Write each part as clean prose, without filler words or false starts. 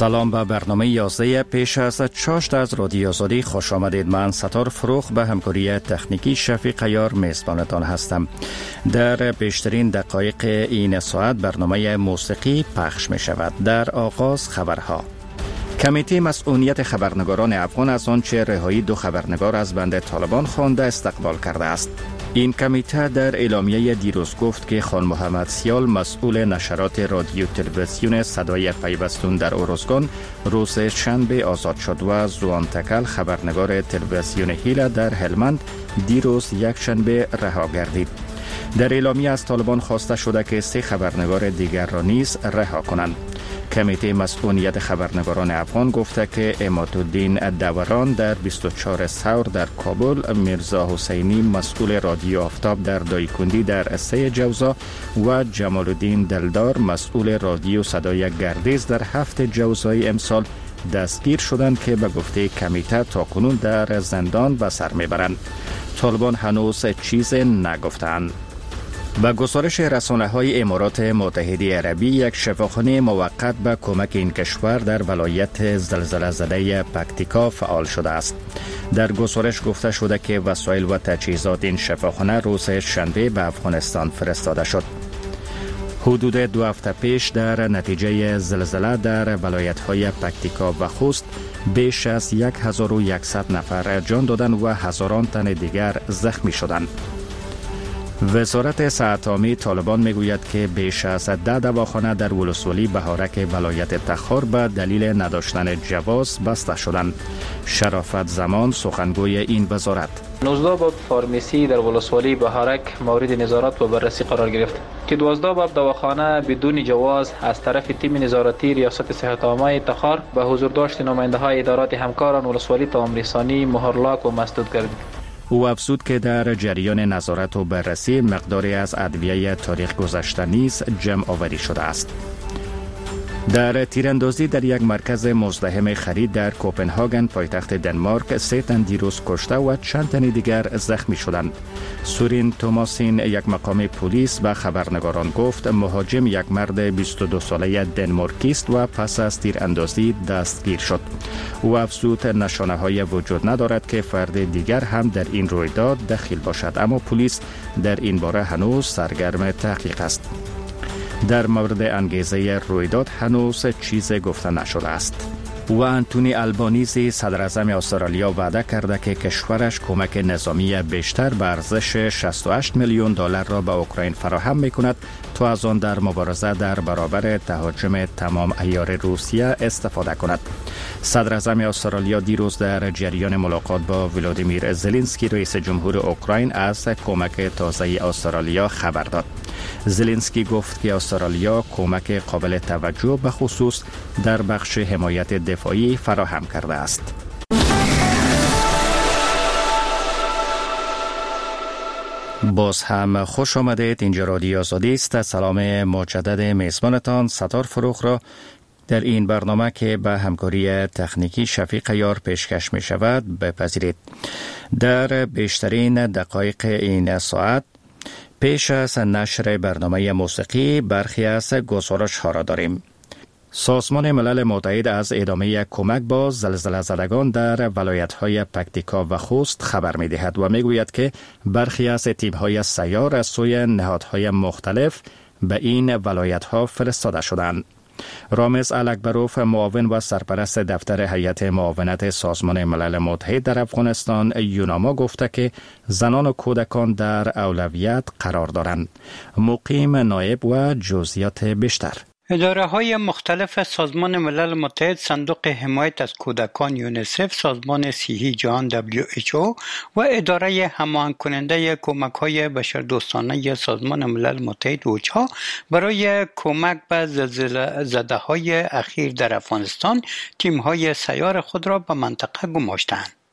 سلام به برنامه 11 پیش از چاشت از رادیو آزادی خوش آمدید. من ستار فروخ به همکاری تکنیکی شفیق عیار میزبانتان هستم. در بیشترین دقایق این ساعت برنامه موسیقی پخش می شود. در آغاز خبرها. کمیته مسئولیت خبرنگاران افغان از آنچه رهایی 2 خبرنگار از بند طالبان خوانده استقبال کرده است. این کمیته در اعلامیه دیروز گفت که خان محمد سیال مسئول نشرات رادیو تلویزیون صدای پیوستون در اروزگان روز شنبه آزاد شد و زوان تکل خبرنگار تلویزیون هیلا در هلمند دیروز یک شنبه رها گردید. در اعلامیه از طالبان خواسته شده که 3 خبرنگار دیگر را نیز رها کنند. کمیته مسئولیت خبرنگاران افغان گفته که عمادالدین دوران در 24 ثور در کابل، میرزا حسینی مسئول رادیو آفتاب در دایکندی در 3 جوزا و جمال الدین دلدار مسئول رادیو صدای گردیز در 7 جوزای امسال دستگیر شدند که به گفته کمیته تاکنون در زندان به سر میبرند. طالبان هنوز چیز نگفتند. با گزارش رسانه‌های امارات متحده عربی، یک شفاخانه موقت به کمک این کشور در ولایت زلزله زده پکتیکا فعال شده است. در گزارش گفته شده که وسایل و تجهیزات این شفاخانه روز شنبه به افغانستان فرستاده شد. حدود 2 هفته پیش در نتیجه زلزله در ولایت‌های پکتیکا و خوست بیش از 1100 نفر جان دادند و هزاران تن دیگر زخمی شدند. وزارت صحت عامه طالبان میگوید که بیش از 10 دواخانه در ولسوالی بهارک ولایت تخار به دلیل نداشتن جواز بسته شدند. شرافت زمان سخنگوی این وزارت: 19 باب فارمسی در ولسوالی بهارک مورد نظارت و بررسی قرار گرفت که 12 باب دواخانه بدون جواز از طرف تیم نظارتی ریاست صحت عامه تخار به حضور داشت نماینده های ادارات همکاران ولسوالی تمام رسانی مهرلاک و مسدود گردید. او افزود که در جریان نظارت و بررسی مقداری از ادویه تاریخ گذشته نیز جمع آوری شده است. در تیراندازی در یک مرکز مزدحم خرید در کوپنهاگن پایتخت دنمارک 3 تن دیروز کشته و چند تن دیگر زخمی شدند. سورین توماسین، یک مقام پلیس، به خبرنگاران گفت مهاجم یک مرد 22 ساله دنمارکی است و پس از تیراندازی دستگیر شد. او افزود نشانه‌های وجود ندارد که فرد دیگر هم در این رویداد دخیل باشد، اما پلیس در این باره هنوز سرگرم تحقیق است. در مورد انگیزه رویداد هنوز چیزی گفته نشده است. و انتونی البانیزی صدر اعظم استرالیا وعده کرده که کشورش کمک نظامی بیشتر به ارزش 68 میلیون دلار را به اوکراین فراهم میکند تا از آن در مبارزه در برابر تهاجم تمام عیار روسیه استفاده کند. صدر اعظم استرالیا دیروز در جریان ملاقات با ولادیمیر زلنسکی رئیس جمهور اوکراین از کمک تازه استرالیا خبر داد. زلنسکی گفت که استرالیا کمک قابل توجه به خصوص در بخش حمایت دفاعی فراهم کرده است. باز هم خوش آمدید. اینجا رادیو آزادی است. سلام مجدد میزبانتان ستار فروخ را در این برنامه که به همکاری تکنیکی شفیق عیار پیشکش می شود بپذیرید. در بیشترین دقایق این ساعت پیش از نشر برنامه موسیقی برخی از گزارش ها را داریم. سازمان ملل متحد از ادامه کمک با زلزله زدگان در ولایت‌های پکتیکا و خوست خبر می‌دهد و می‌گوید که برخی از تیم‌های سیار از سوی نهادهای مختلف به این ولایت‌ها فرستاده شدند. رامز الکبروف، معاون و سرپرست دفتر هیئت معاونت سازمان ملل متحد در افغانستان یوناما گفته که زنان و کودکان در اولویت قرار دارند. مقیم نایب و جزئیات بیشتر. اداره های مختلف سازمان ملل متحد، صندوق حمایت از کودکان یونیسف، سازمان صحی جهان WHO و اداره هماهنگ کننده کمک های بشردوستانه سازمان ملل متحد اوچا برای کمک به زلزله زده های اخیر در افغانستان تیم های سیار خود را به منطقه گماشتند.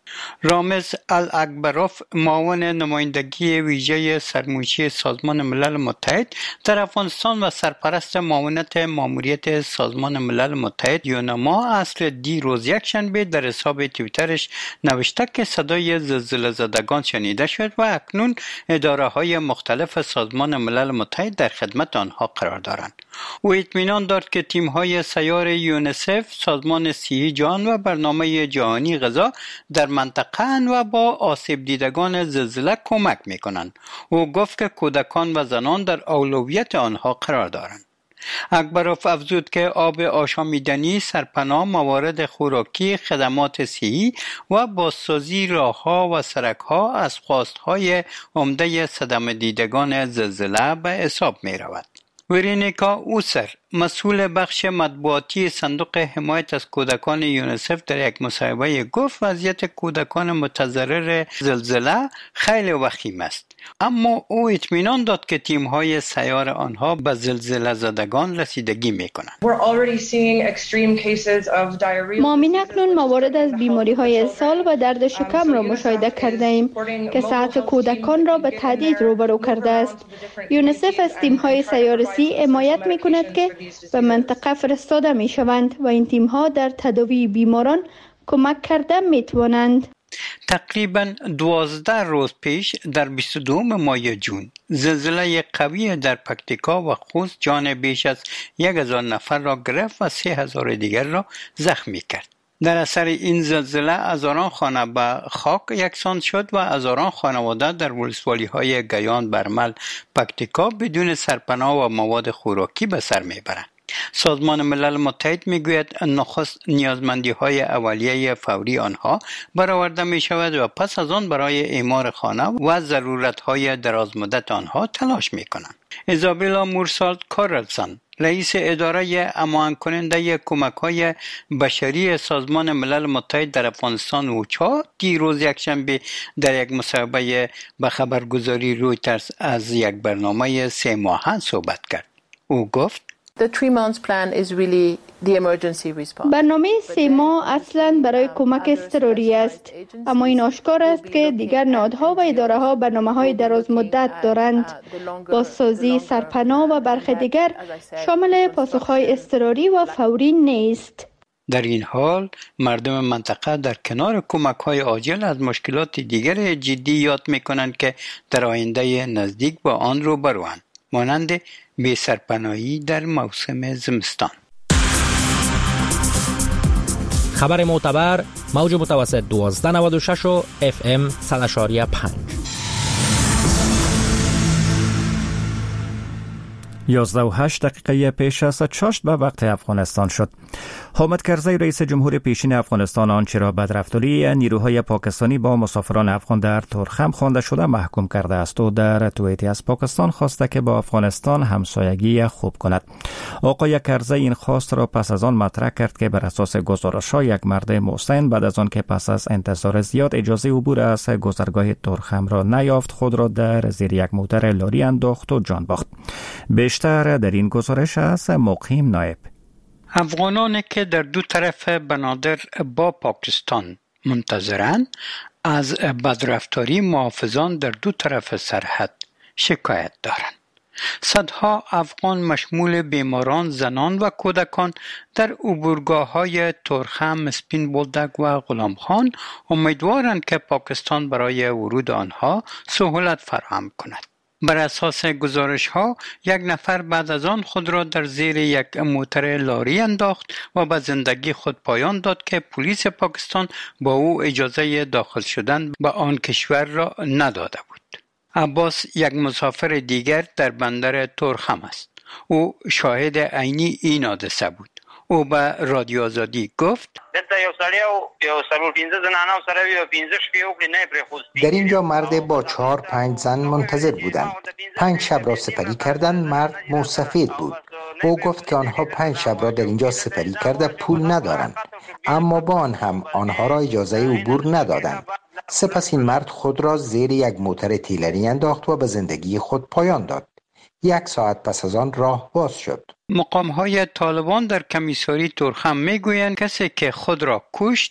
رامز الاکبروف معاون نمایندگی ویژه سرمنشی سازمان ملل متحد در افغانستان و سرپرست معاونت ماموریت سازمان ملل متحد یونما اصل دیروز یکشنبه در حساب توییترش نوشته که صدای زلزله زدگان شنیده شد و اکنون اداره های مختلف سازمان ملل متحد در خدمت آنها قرار دارند. او اطمینان داد که تیم های سیار یونسف، سازمان صحی جهان و برنامه جهانی غذا در منطقه و با آسیب دیدگان زلزله کمک میکنند. او گفت که کودکان و زنان در اولویت آنها قرار دارند. اکبروف افزود که آب آشامیدنی، سرپناه، موارد خوراکی، خدمات صحی و بازسازی راهها و سرکها از خواستهای عمده صدمه دیدگان زلزله به حساب می رود. ورینیکا اوسر مسئول بخش مطبوعاتی صندوق حمایت از کودکان یونسف در یک مصاحبه گفت وضعیت کودکان متضرر زلزله خیلی وخیم است، اما او اطمینان داد که تیم‌های سیار آنها به زلزله زدگان رسیدگی می‌کنند. ما اکنون موارد از بیماری‌های اسهال و درد شکم را مشاهده کرده‌ایم که صحت کودکان را به تهدید روبرو کرده است. یونسف از تیم‌های سیارسی حمایت می‌کند که به منطقه فرستاده می‌شوند و این تیم‌ها در تداوی بیماران کمک کرده می‌توانند. تقریباً 12 روز پیش در 22 ماه جون زلزله قوی در پکتیکا و خوست جان بیش از 1000 نفر را گرفت و 3000 دیگر را زخمی کرد. در اثر این زلزله هزاران خانه به خاک یکسان شد و هزاران خانواده در ولسوالی‌های گیان، برمل، پکتیکا بدون سرپناه و مواد خوراکی به سر میبرند. سازمان ملل متحد میگوید نخست نیازمندی‌های اولیه فوری آنها برآورده می‌شود و پس از آن برای اعمار خانه و ضرورت‌های درازمدت آنها تلاش می‌کنند. ایزابلا مورسالت کارلسن رئیس اداره امان کننده کمک‌های بشری سازمان ملل متحد در افغانستان اوچا دیروز یکشنبه در یک مصاحبه به خبرگزاری رویترز از یک برنامه 3 ماهه صحبت کرد. او گفت برنامه 3 ماه اصلاً برای کمک اضطراری است، اما این آشکار است که دیگر نهادها و اداره‌ها برنامه‌های دراز مدت دارند. بازسازی، سرپناه و برخی دیگر شامل پاسخ‌های اضطراری و فوری نیست. در این حال مردم منطقه در کنار کمک‌های عاجل از مشکلات دیگر جدی یاد می‌کنند که در آینده نزدیک با آن روبروند، مانند بی سرپناهی در موسم زمستان. خبر معتبر موج متوسط 1296 و FM 100.5. 11:08 پیش از چاشت به وقت افغانستان شد. حامد کرزی رئیس جمهور پیشین افغانستان آنچه را بدرفتاری نیروهای پاکستانی با مسافران افغان در تورخم خوانده شده محکوم کرده است و در توییتی از پاکستان خواسته که با افغانستان همسایگی خوب کند. آقای کرزی این خواست را پس از آن مطرح کرد که بر اساس گزارش‌ها یک مرد مسن بعد از آن که پس از انتظار زیاد اجازه عبور از گذرگاه تورخم را نیافت خود را در زیر یک موتر لاری انداخت و جان باخت. بیشتر در این گزارش از مقیم نایب. افغانانی که در دو طرف بنادر با پاکستان منتظرند از بدرفتاری محافظان در دو طرف سرحد شکایت دارند. صدها افغان مشمول بیماران، زنان و کودکان در عبورگاه‌های تورخم، اسپین بولدک و غلامخان امیدوارند که پاکستان برای ورود آنها سهولت فراهم کند. بر اساس گزارش‌ها یک نفر بعد از آن خود را در زیر یک موتر لاری انداخت و به زندگی خود پایان داد که پلیس پاکستان با او اجازه داخل شدن به آن کشور را نداده بود. عباس یک مسافر دیگر در بندر تورخم است. او شاهد عینی این حادثه بود. او به رادیو آزادی گفت در اینجا مرد با 4-5 زن منتظر بودند. 5 شب را سپری کردند. مرد موسفید بود. او گفت که آنها 5 شب را در اینجا سپری کرده پول ندارند، اما با آن هم آنها را اجازه عبور ندادند. سپس این مرد خود را زیر یک موتر تیلری انداخت و به زندگی خود پایان داد. 1 ساعت پس از آن راه باز شد. مقام‌های طالبان در کمیساری تورخم می‌گویند کسی که خود را کشت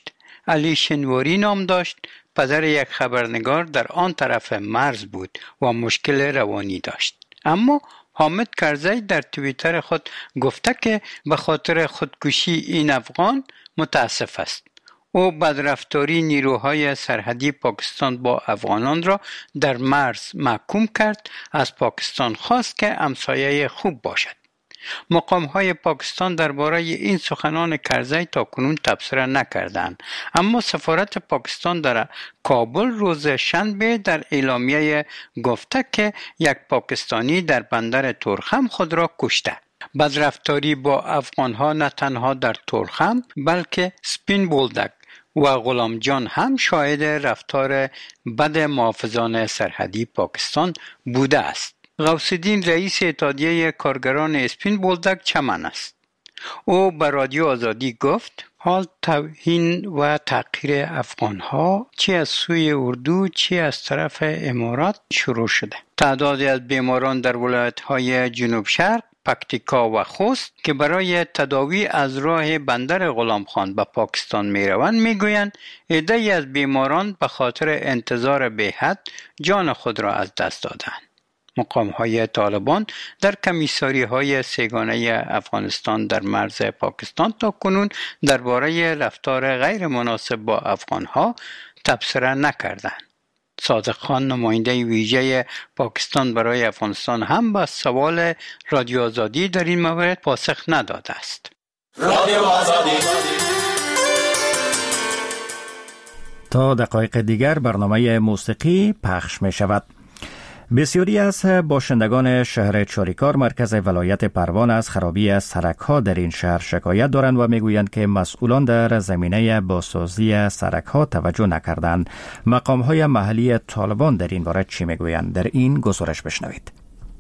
علی شنواری نام داشت. پدر یک خبرنگار در آن طرف مرز بود و مشکل روانی داشت. اما حامد کرزی در توییتر خود گفته که به خاطر خودکشی این افغان متاسف است. او بدرفتاری نیروهای سرحدی پاکستان با افغانان را در مرز محکوم کرد. از پاکستان خواست که همسایه خوب باشد. مقام‌های پاکستان درباره این سخنان کرزی تاکنون تبصره نکردند، اما سفارت پاکستان در کابل روز شنبه در اعلامیه گفته که یک پاکستانی در بندر تورخم خود را کشته. بدرفتاری با افغان‌ها نه تنها در تورخم بلکه سپین بولدک و غلام جان هم شاهد رفتار بد محافظان سرحدی پاکستان بوده است. غوث الدین رئیس اتحادیه کارگران اسپین بولدک چمن است. او به رادیو آزادی گفت حال توهین و تحقیر افغانها چی از سوی اردو چی از طرف امارات شروع شده. تعدادی از بیماران در ولایت‌های جنوب شرق، پکتیکا و خوست که برای تداوی از راه بندر غلامخان به پاکستان میروند میگویند عده‌ای از بیماران به خاطر انتظار بی‌حد جان خود را از دست دادند. مقام‌های طالبان در کمیساری‌های سه‌گانه افغانستان در مرز پاکستان تاکنون درباره رفتار غیر مناسب با افغان‌ها تبصره نکردند. صادق خان نماینده ویژه پاکستان برای افغانستان هم به سوال رادیو آزادی در این مورد پاسخ نداده است. رادیو آزادی. تا دقایق دیگر برنامه موسیقی پخش می شود. بسیاری از باشندگان شهر چاریکار مرکز ولایت پروان از خرابی سرک‌ها در این شهر شکایت دارند و میگویند که مسئولان در زمینه بازسازی سرک‌ها توجه نکردند. مقام‌های محلی طالبان در این باره چی میگویند؟ در این گزارش بشنوید.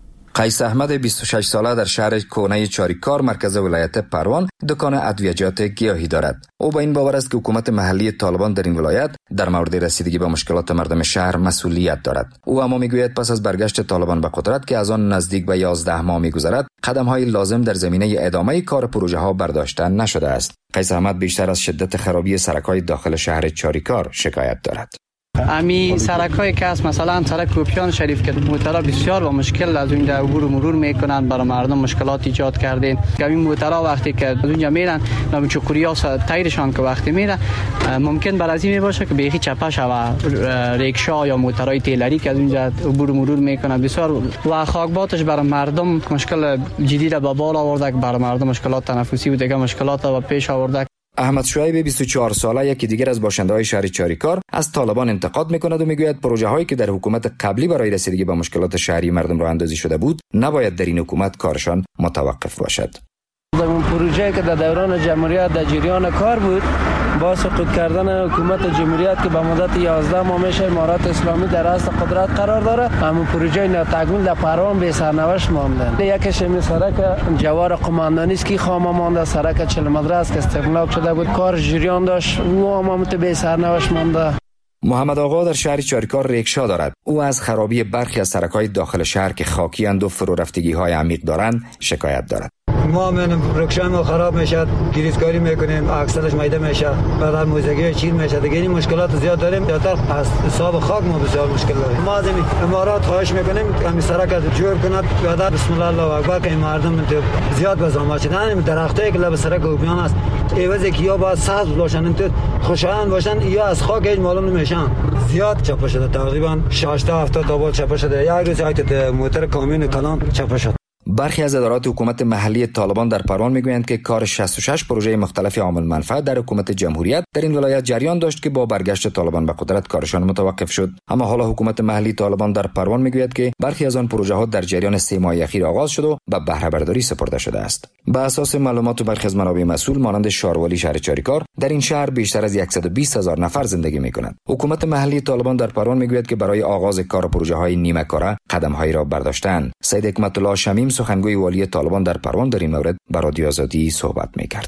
قیس احمد 26 ساله در شهر کونه چاریکار مرکز ولایت پروان دکان ادویجات گیاهی دارد. او با این باور است که حکومت محلی طالبان در این ولایت در مورد رسیدگی به مشکلات مردم شهر مسئولیت دارد. او اما میگوید پس از برگشت طالبان به قدرت که از آن نزدیک به 11 ماه میگذرد، قدم‌های لازم در زمینه ادامه کار پروژه ها برداشته نشده است. قیس احمد بیشتر از شدت خرابی سرک‌های داخل شهر چاریکار شکایت دارد. امی سرک‌های که است، مثلا سرک کوپیان شریف که موترها بسیار با مشکل از اونجا عبور و مرور میکنن، برای مردم مشکلات ایجاد کردین. که این موترها وقتی که از اونجا میرن نام چکوریا تایرشان که وقتی میره ممکن بر از این باشه که بیخی چپه شوه ریکشا یا موترهای تیلری که از اونجا عبور و مرور میکنن بسیار و خاکباتش برای مردم مشکل جدی را به بال آورده که برای مردم مشکلات تنفسی و دیگه مشکلات را پیش آورده. احمد شعیب 24 ساله یکی دیگر از باشنده‌های شهر چاریکار از طالبان انتقاد می‌کند و میگوید پروژه‌هایی که در حکومت قبلی برای رسیدگی به مشکلات شهری مردم راه اندازی شده بود نباید در این حکومت کارشان متوقف باشد. اون پروژه که در دوران جمهوریت در جریان کار بود با سقوط کردن حکومت جمهوریت که به مدت 11 ماه میشه امارات اسلامی در راست قدرت قرار داره، همون پروژه ناتکمیل در پروان به سرنوشت مانده. یکیش می سرک جوار قماندانی است که خامه مانده، سرک 40 مدرسه که استغلاق شده بود کار جریان داشت و هم به سرنوشت مانده. محمد آقا در شهر چاریکار ریکشا دارد. او از خرابی برخی از سرک‌های داخل شهر که خاکی اند و فرو رفتگی‌های عمیق دارند شکایت دارد. ما من رکشم خراب میشه، گریزکاری میکنیم، اکسلش میده میشه، بعد موزگی چین میشه. دیگه این مشکلات زیاد داریم. زیادتر از حساب خاک ما بسیار مشکل داریم. ما از این امارات خواهش میکنیم همین سرک از جور کند. بعد بسم الله الله اکبر که مردم زیاد بزام شدن. درختایی که لب سرک اوبیان است ایوازی که یا باید سبز باشن تو خوشایند باشن یا از خاک هیچ معلوم نمیشن. زیاد چپه شده، تقریبا 60 تا 70 تا بال چپه شده. یک روز ایت موتر کامیون کلان چپه شد. برخی از ادارات حکومت محلی طالبان در پروان میگویند که کار 66 پروژه مختلف عامل منفعت در حکومت جمهوریت در این ولایت جریان داشت که با برگشت طالبان به قدرت کارشان متوقف شد. اما حالا حکومت محلی طالبان در پروان میگوید که برخی از آن پروژه ها در جریان 3 ماه اخیر آغاز شد و به بهره برداری سپرده شده است. بر اساس معلومات برخی از منابع مسئول مانند شاروالی شهر چاریکار در این شهر بیشتر از 120,000 نفر زندگی میکنند. حکومت محلی طالبان در پروان میگوید که برای آغاز کار پروژه های نیمه کاره قدم‌هایی را برداشتند. سید حکمت الله شمیم سخنگوی والی طالبان در پروان در این مورد با رادیو آزادی صحبت می‌کرد.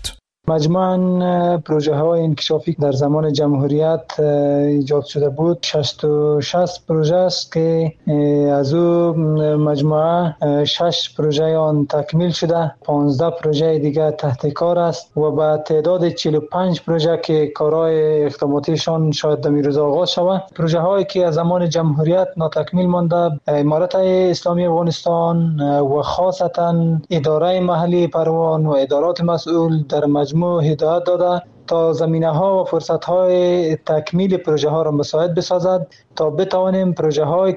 مجموعاً پروژه های انکشافی در زمان جمهوریت ایجاد شده بود 66 پروژه است که از او مجموعه 6 پروژه آن تکمیل شده، 15 پروژه دیگر تحت کار است و به تعداد 45 پروژه که کارهای اقداماتیشان شاید در روز آغاز شود. پروژه هایی که از زمان جمهوریت ناتکمیل مانده، امارت اسلامی افغانستان و خاصتا اداره محلی پروان و ادارات مسئول در مجموع هدایت داده تا زمینه ها و فرصت های تکمیل پروژه ها را مساعد بسازد تا بتوانیم پروژه های